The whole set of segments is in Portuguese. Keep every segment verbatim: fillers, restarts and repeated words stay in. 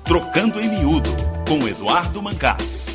Trocando em Miúdo, com Eduardo Mancás.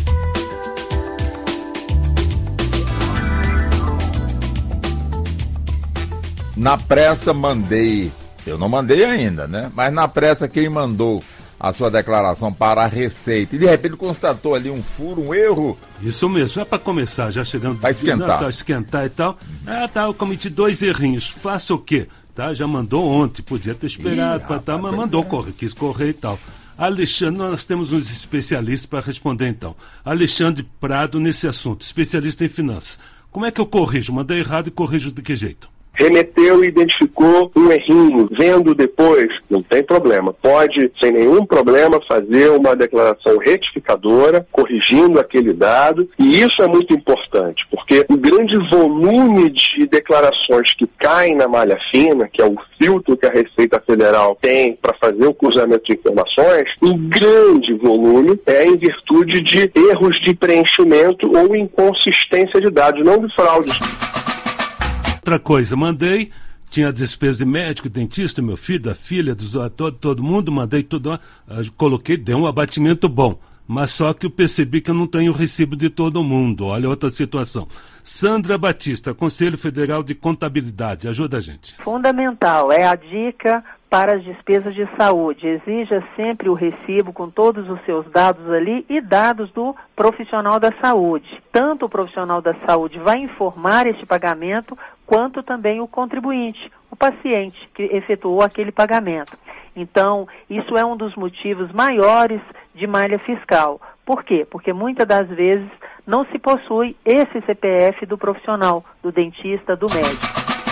Na pressa mandei, eu não mandei ainda, né? Mas na pressa quem mandou a sua declaração para a Receita e de repente constatou ali um furo, um erro. Isso mesmo, é para começar, já chegando... Vai esquentar. Tá, esquentar e tal. Ah, tá, eu cometi dois errinhos, faça o quê? Tá, já mandou ontem, podia ter esperado, Ih, pra, tá, mas mandou, é. correr, quis correr e tal. Alexandre, nós temos uns especialistas para responder então. Alexandre Prado nesse assunto, especialista em finanças. Como é que eu corrijo? Mandei errado e corrijo de que jeito? Remeteu e identificou um errinho, vendo depois, não tem problema. Pode, sem nenhum problema, fazer uma declaração retificadora, corrigindo aquele dado, e isso é muito importante, porque o grande volume de declarações que caem na malha fina, que é o filtro que a Receita Federal tem para fazer o cruzamento de informações, um grande volume é em virtude de erros de preenchimento ou inconsistência de dados, não de fraudes. Outra coisa, mandei, tinha despesa de médico, dentista, meu filho, da filha, dos, todo, todo mundo, mandei tudo, coloquei, deu um abatimento bom, mas só que eu percebi que eu não tenho recibo de todo mundo, olha outra situação. Sandra Batista, Conselho Federal de Contabilidade, ajuda a gente. Fundamental, é a dica para as despesas de saúde. Exija sempre o recibo com todos os seus dados ali e dados do profissional da saúde. Tanto o profissional da saúde vai informar este pagamento, quanto também o contribuinte, o paciente que efetuou aquele pagamento. Então, isso é um dos motivos maiores de malha fiscal. Por quê? Porque muitas das vezes não se possui esse C P F do profissional, do dentista, do médico.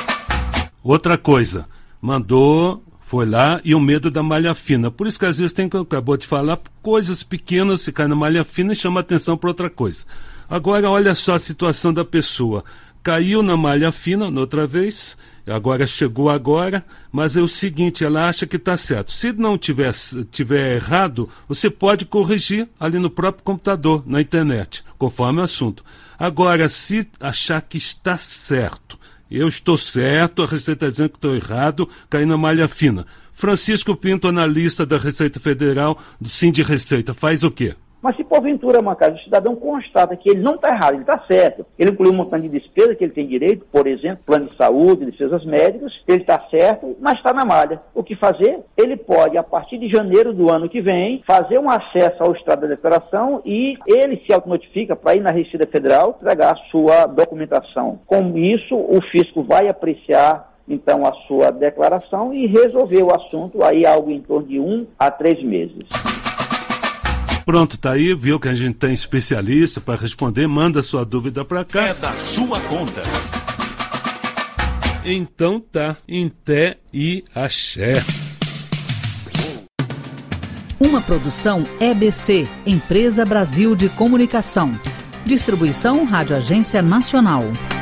Outra coisa, mandou... Foi lá e o medo da malha fina. Por isso que às vezes tem que, acabou de falar, coisas pequenas, se cai na malha fina e chama atenção para outra coisa. Agora, olha só a situação da pessoa. Caiu na malha fina, noutra vez, agora chegou agora, mas é o seguinte, ela acha que está certo. Se não tiver, tiver errado, você pode corrigir ali no próprio computador, na internet, conforme o assunto. Agora, se achar que está certo, eu estou certo, a Receita está dizendo que estou errado, caí na malha fina. Francisco Pinto, analista da Receita Federal, do Sind Receita, faz o quê? Mas se porventura, Mancás, o cidadão constata que ele não está errado, ele está certo, ele incluiu um montante de despesa que ele tem direito, por exemplo, plano de saúde, despesas médicas, ele está certo, mas está na malha. O que fazer? Ele pode, a partir de janeiro do ano que vem, fazer um acesso ao extrato da declaração e ele se autonotifica para ir na Receita Federal entregar a sua documentação. Com isso, o fisco vai apreciar então a sua declaração e resolver o assunto aí algo em torno de um a três meses. Pronto, tá aí, viu que a gente tem especialista para responder, manda sua dúvida para cá. É da sua conta. Então tá, em té e axé. Uma produção E B C, Empresa Brasil de Comunicação. Distribuição Rádio Agência Nacional.